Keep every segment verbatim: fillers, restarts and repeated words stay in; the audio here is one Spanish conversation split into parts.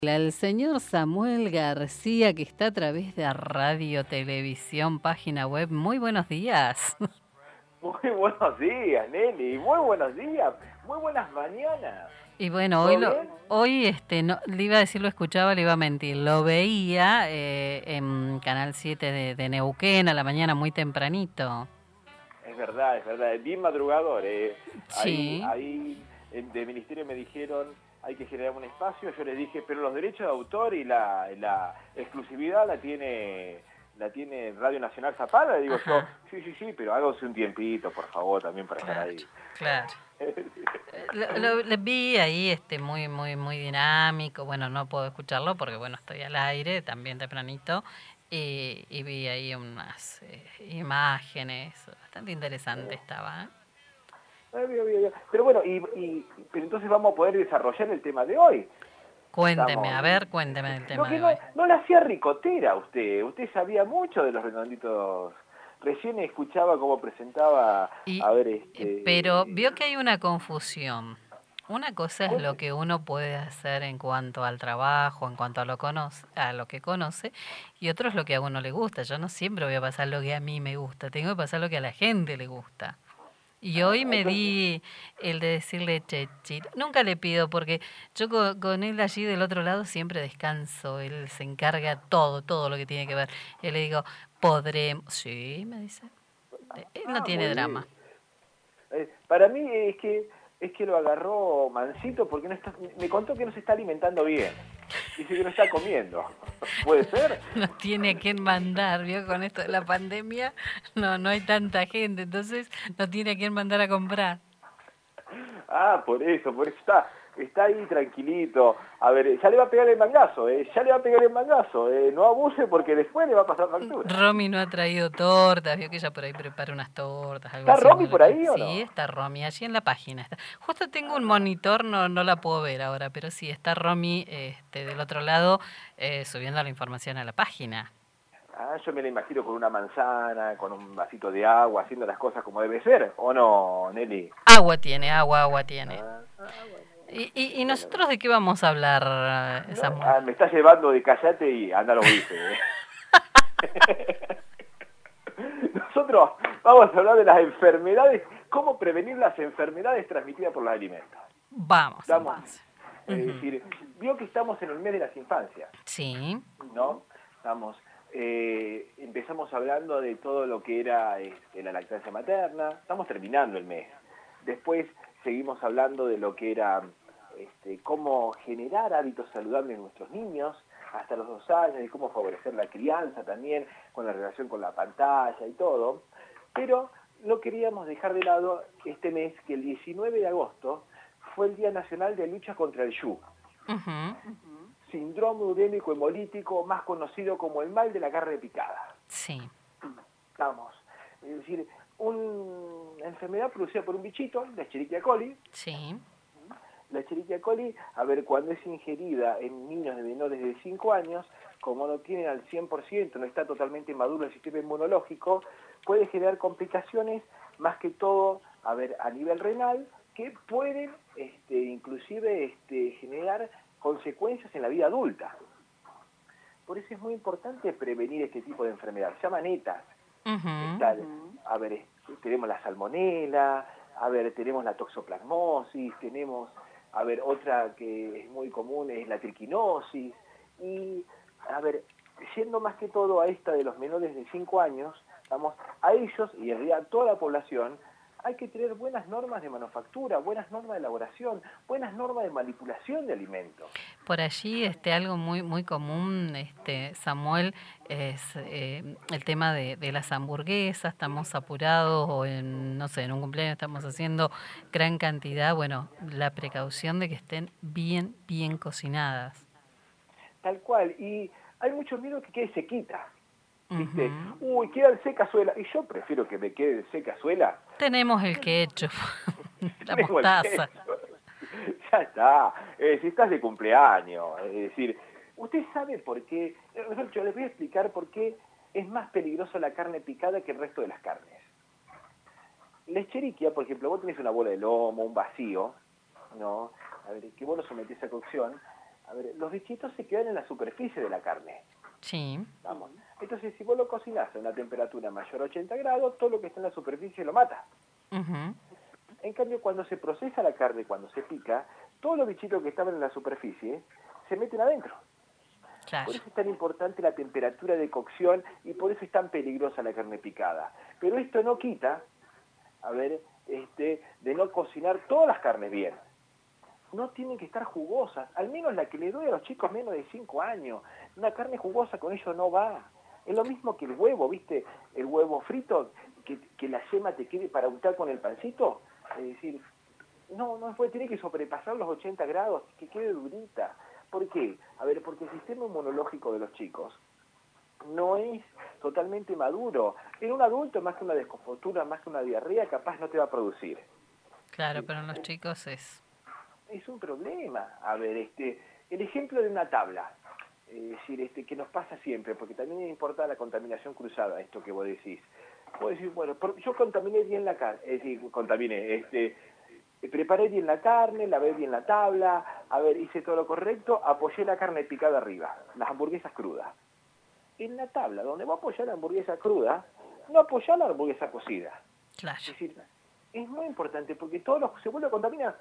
El señor Samuel García, que está a través de Radio, Televisión, página web. Muy buenos días. Muy buenos días, Nelly. Muy buenos días. Muy buenas mañanas. Y bueno, hoy lo, hoy este no le iba a decir, lo escuchaba, le iba a mentir. Lo veía eh, en Canal siete de, de Neuquén a la mañana muy tempranito. Es verdad, es verdad. Bien madrugador. Eh. Sí. Ahí, ahí de Ministerio me dijeron, hay que generar un espacio. Yo les dije, pero los derechos de autor y la, la exclusividad la tiene... la tiene Radio Nacional Zapala, le digo Ajá. yo, sí, sí, sí, pero hágase un tiempito, por favor, también para claro, estar ahí. Claro. lo, lo, lo vi ahí este muy, muy, muy dinámico. Bueno, no puedo escucharlo porque, bueno, estoy al aire, también tempranito, y, y vi ahí unas eh, imágenes, bastante interesante estaba, ¿eh? Pero bueno, y, y pero entonces vamos a poder desarrollar el tema de hoy. Cuénteme, Estamos... a ver, cuénteme el tema no, que de no, hoy. No la hacía ricotera usted, usted sabía mucho de los redonditos. Recién escuchaba cómo presentaba, y, a ver, este... Pero vio que hay una confusión. Una cosa es lo que uno puede hacer en cuanto al trabajo, en cuanto a lo, conoce, a lo que conoce, y otro es lo que a uno le gusta. Yo no siempre voy a pasar lo que a mí me gusta, tengo que pasar lo que a la gente le gusta. Y hoy me di el de decirle Chechito. Nunca le pido porque yo con, con él allí del otro lado siempre descanso. Él se encarga todo, todo lo que tiene que ver. Yo le digo, podremos... Sí, me dice. Él no ah, tiene drama. Eh, para mí es que es que lo agarró mansito porque no está, me contó que no se está alimentando bien. Dice que no está comiendo. ¿Puede ser? No tiene a quién mandar, ¿vio? Con esto de la pandemia, no, no hay tanta gente, entonces no tiene a quién mandar a comprar. Ah, por eso, por eso está, está ahí tranquilito. A ver, ya le va a pegar el mangazo, ¿eh? Ya le va a pegar el mangazo, ¿eh? No abuse porque después le va a pasar factura. Romy no ha traído tortas, vio que ella por ahí prepara unas tortas. Algo ¿Está así, Romy por ahí o no? Sí, está Romy, allí en la página. Está. Justo tengo un monitor, no, no la puedo ver ahora, pero sí, está Romy este, del otro lado eh, subiendo la información a la página. Ah, yo me la imagino con una manzana, con un vasito de agua, haciendo las cosas como debe ser, ¿o no, Nelly? Agua tiene, agua, agua tiene. Ah, ah, bueno. ¿Y, y, y nosotros de qué vamos a hablar, Samuel? Ah, me está llevando de callate y anda lo dice. Nosotros vamos a hablar de las enfermedades, cómo prevenir las enfermedades transmitidas por los alimentos. Vamos, Estamos, Es uh-huh. decir, vio que estamos en el mes de las infancias. Sí. ¿No? Estamos... Eh, empezamos hablando de todo lo que era este, la lactancia materna, estamos terminando el mes. Después seguimos hablando de lo que era este, cómo generar hábitos saludables en nuestros niños hasta los dos años y cómo favorecer la crianza también con la relación con la pantalla y todo. Pero no queríamos dejar de lado este mes que el diecinueve de agosto fue el Día Nacional de Lucha contra el Y U. Uh-huh. Uh-huh. Síndrome urémico hemolítico, más conocido como el mal de la carne picada. Sí. Vamos, es decir, una enfermedad producida por un bichito, la Escherichia coli. Sí. La Escherichia coli, a ver, cuando es ingerida en niños de menores de cinco años, como no tienen al cien por ciento, no está totalmente maduro el sistema inmunológico, puede generar complicaciones, más que todo, a ver, a nivel renal, que pueden este, inclusive este, generar consecuencias en la vida adulta. Por eso es muy importante prevenir este tipo de enfermedad. Se llaman ETAs. Uh-huh. Está, a ver, tenemos la salmonela, a ver, tenemos la toxoplasmosis, tenemos, a ver, otra que es muy común es la triquinosis. Y, a ver, yendo más que todo a esta de los menores de cinco años, vamos, a ellos y en realidad a toda la población, hay que tener buenas normas de manufactura, buenas normas de elaboración, buenas normas de manipulación de alimentos. Por allí este, algo muy muy común, este Samuel, es eh, el tema de, de las hamburguesas. Estamos apurados o en, no sé, en un cumpleaños estamos haciendo gran cantidad. Bueno, la precaución de que estén bien, bien cocinadas. Tal cual, y hay mucho miedo que quede sequita. ¿Viste? Uh-huh. Uy, queda el secazuela. Y yo prefiero que me quede el secazuela. Tenemos el ketchup, la mostaza. Ya está. Eh, si estás de cumpleaños, es decir, usted sabe por qué. Yo les voy a explicar por qué es más peligroso la carne picada que el resto de las carnes. La Escherichia, por ejemplo, vos tenés una bola de lomo, un vacío, ¿no? A ver, que vos lo sometés a cocción. A ver, los bichitos se quedan en la superficie de la carne. Sí. Vamos. Entonces, si vos lo cocinás a una temperatura mayor a ochenta grados, todo lo que está en la superficie lo mata. Uh-huh. En cambio, cuando se procesa la carne, cuando se pica, todos los bichitos que estaban en la superficie se meten adentro. Claro. Por eso es tan importante la temperatura de cocción y por eso es tan peligrosa la carne picada. Pero esto no quita, a ver, este, de no cocinar todas las carnes bien. No tienen que estar jugosas, al menos la que le doy a los chicos menos de cinco años. Una carne jugosa con ellos no va. Es lo mismo que el huevo, ¿viste? El huevo frito, que, que la yema te quede para untar con el pancito. Es decir, no, no puede, tiene que sobrepasar los ochenta grados, que quede durita. ¿Por qué? A ver, porque el sistema inmunológico de los chicos no es totalmente maduro. En un adulto, más que una descompostura, más que una diarrea, capaz no te va a producir. Claro, pero en los chicos es... Es un problema. A ver, este, el ejemplo de una tabla, es decir, este, que nos pasa siempre, porque también importa la contaminación cruzada, esto que vos decís. Vos decís, bueno, yo contaminé bien la carne, es decir, contaminé, este, preparé bien la carne, lavé bien la tabla, a ver, hice todo lo correcto, apoyé la carne picada arriba, las hamburguesas crudas. En la tabla, donde va a apoyar la hamburguesa cruda, no apoyar la hamburguesa cocida. Claro. Es decir, es muy importante, porque todo lo se vuelve a contaminar.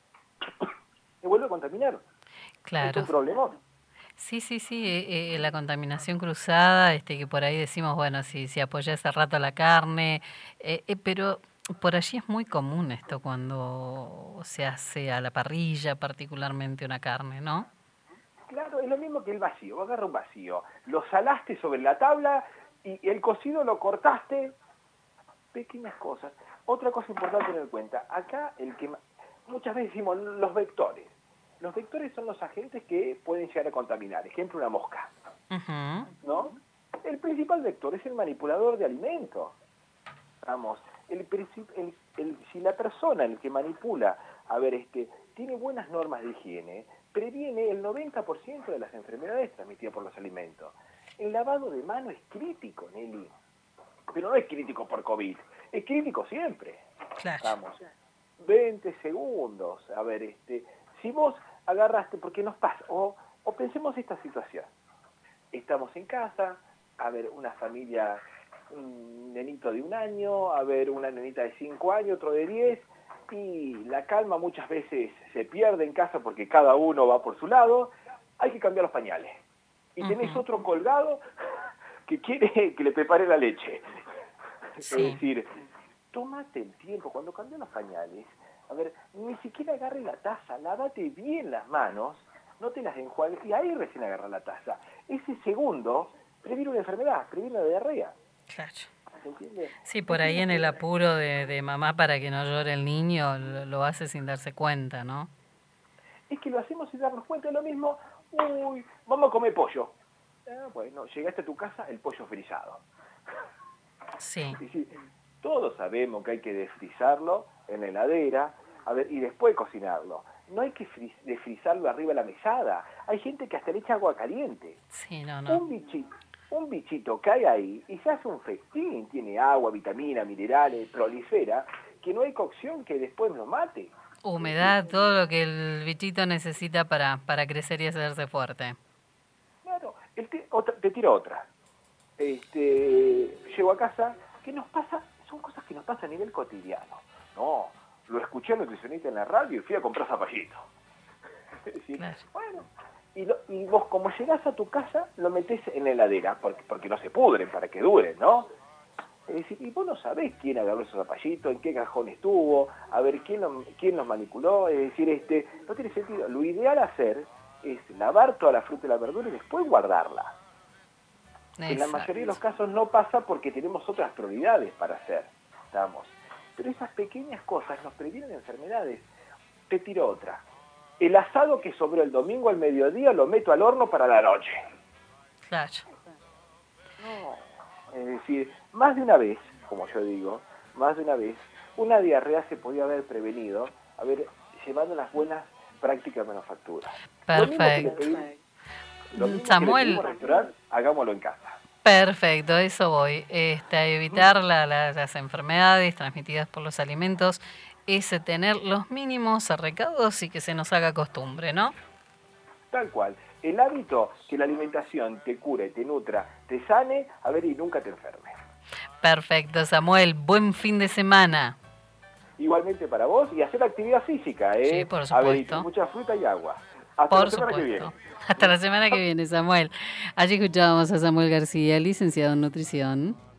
Se vuelve a contaminar. Claro. Es un problemón. Sí, sí, sí, eh, eh, la contaminación cruzada, este, que por ahí decimos, bueno, si, si apoyé hace rato la carne, eh, eh, pero por allí es muy común esto cuando se hace a la parrilla, particularmente una carne, ¿no? Claro, es lo mismo que el vacío. Vos agarras un vacío, lo salaste sobre la tabla y el cocido lo cortaste. Pequeñas cosas. Otra cosa importante tener en cuenta, acá el que muchas veces decimos los vectores. Los vectores son los agentes que pueden llegar a contaminar. Ejemplo, una mosca. Uh-huh. ¿No? El principal vector es el manipulador de alimentos. Vamos, el, el, el, si la persona, el que manipula, a ver, este, tiene buenas normas de higiene, previene el noventa por ciento de las enfermedades transmitidas por los alimentos. El lavado de mano es crítico, Nelly. Pero no es crítico por COVID, es crítico siempre. Claro. Vamos, veinte segundos. A ver, este, si vos agarraste, porque nos pasa, o, o pensemos esta situación. Estamos en casa, a ver, una familia, un nenito de un año, a ver, una nenita de cinco años, otro de diez, y la calma muchas veces se pierde en casa porque cada uno va por su lado, hay que cambiar los pañales. Y tenés uh-huh. otro colgado que quiere que le prepare la leche. Sí. Es decir, tómate el tiempo, cuando cambias los pañales, a ver, ni siquiera agarre la taza, lávate bien las manos, no te las enjuagues, y ahí recién agarra la taza. Ese segundo previene una enfermedad, previene una diarrea. Claro. ¿Se entiende? Sí, por ahí en el apuro de, de mamá para que no llore el niño, lo, lo hace sin darse cuenta, ¿no? Es que lo hacemos sin darnos cuenta, es lo mismo, uy, vamos a comer pollo. Ah, bueno, llegaste a tu casa, el pollo frisado. Sí. Sí, todos sabemos que hay que desfrizarlo en la heladera, a ver, y después cocinarlo. No hay que fris- desfrizarlo arriba de la mesada. Hay gente que hasta le echa agua caliente. Sí, no, no. Un bichito, un bichito cae ahí y se hace un festín. Tiene agua, vitamina, minerales, prolifera, que no hay cocción que después lo mate. Humedad, todo lo que el bichito necesita para, para crecer y hacerse fuerte. Claro, el te, otra, te tiro otra. Este, llego a casa, ¿qué nos pasa? Son cosas que nos pasan a nivel cotidiano. No, lo escuché al nutricionista en la radio y fui a comprar zapallitos. Es decir, claro. Bueno, y, lo, y vos como llegás a tu casa, lo metés en la heladera, porque, porque no se pudren, para que duren, ¿no? Es decir, y vos no sabés quién agarró esos zapallitos, en qué cajón estuvo, a ver quién, lo, quién los manipuló, es decir, este, no tiene sentido. Lo ideal hacer es lavar toda la fruta y la verdura y después guardarla. Exacto. En la mayoría de los casos no pasa porque tenemos otras prioridades para hacer, ¿estamos? Pero esas pequeñas cosas nos previenen enfermedades. Te tiro otra. El asado que sobró el domingo al mediodía lo meto al horno para la noche. Claro. No, es decir, más de una vez, como yo digo, más de una vez, una diarrea se podía haber prevenido, haber llevando las buenas prácticas de manufactura. Perfecto. Lo mismo que le pedimos, lo mismo Samuel, que le pedimos al restaurante, hagámoslo en casa. Perfecto, eso voy. Este, a evitar la, la, las enfermedades transmitidas por los alimentos es tener los mínimos recaudos y que se nos haga costumbre, ¿no? tal cual. El hábito que la alimentación te cure, te nutra, te sane, a ver, y nunca te enfermes. Perfecto, Samuel. Buen fin de semana. Igualmente para vos, y hacer actividad física, ¿eh? Sí, por A ver, y supuesto. mucha fruta y agua. Hasta Por la semana que viene. supuesto. Hasta la semana que viene, Samuel. Allí escuchábamos a Samuel García, licenciado en nutrición.